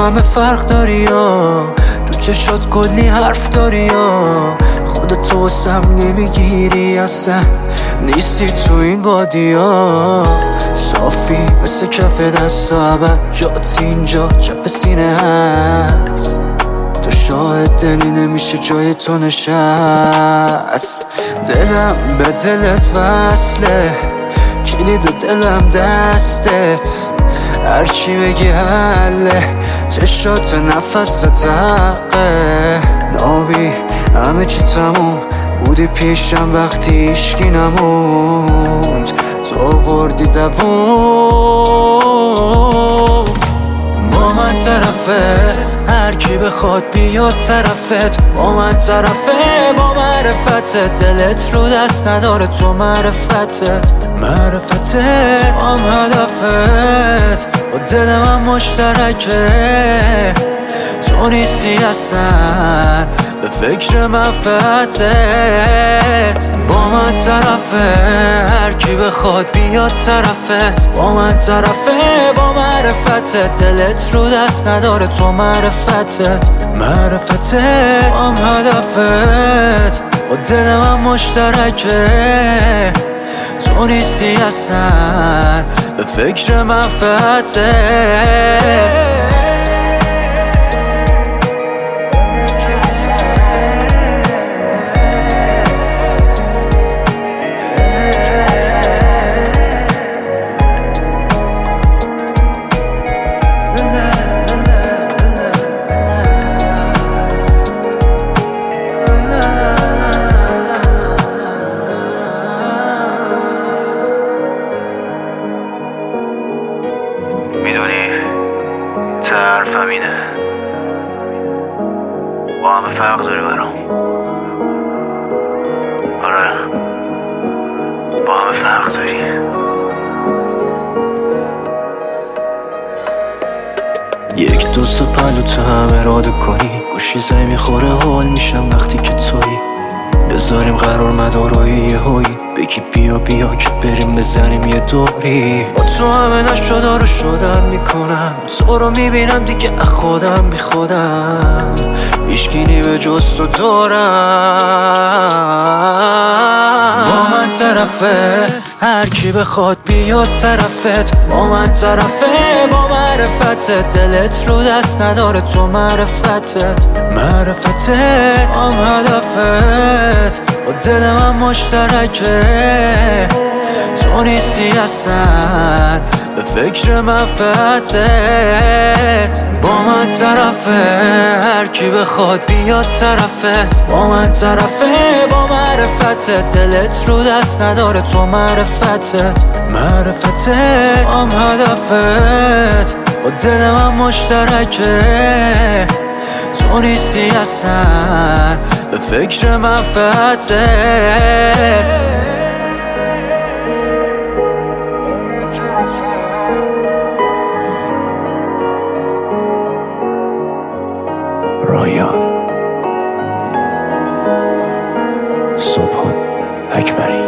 همه فرق داری یا تو چشات کلی حرف داری یا خودتو واسم نمیگیری اصلا نیستی تو این وادیا صافی مثل کف دست و عبد جات اینجا چپ سینه هست تو شاهد دلی نمیشه جای تو نشست دلم به دلت وصله کلید و دلم دستت هرچی بگی حله چشات نفست حقه نابی همه چی تموم بودی پیشم وقتی ایشکی نموند تو آوردی دوون با من طرفه هر کی بخواد بیاد طرفت با من طرفه با معرفتت دلت رو دست نداره تو معرفتت هم هدفت با دل من مشترکه تو نیستی اصلا به فکر منفعتت با من طرفه هر کی بخواد بیاد طرفت با من طرفه با معرفتت دلت رو دست نداره تو معرفتت هم هدفت با دل من مشترکه تو نیستی اصلا به فکر منفعتت میدونی حرفم اینه با همه فرق داری برام آره با همه فرق داری یک دوست پلو تو هم اراده کنی گوشی زنگ میخوره حال میشم وقتی که تویی بذاریم قرار مدارای یه هایی بگی بیا بیا که بریم بزنیم یه دوری با تو همه نشده رو شدن میکنم تو رو میبینم دیگه خودم بی خودم بیشکینی به جز تو دارم با من طرفه هر کی بخواد بیاد طرفت با من طرفه با معرفتت دلت رو دست نداره تو معرفتت هم هدفت با دل من مشترکه تو نیستی اصلا به فکر منفعتت با من طرفه هر کی بخواد بیاد طرفت با من طرفه با معرفتت دلت رو دست نداره تو معرفتت هم هدفت با دل من مشترکه تو نیستی اصلا به فکر منفعتت رایان سبحان اکبری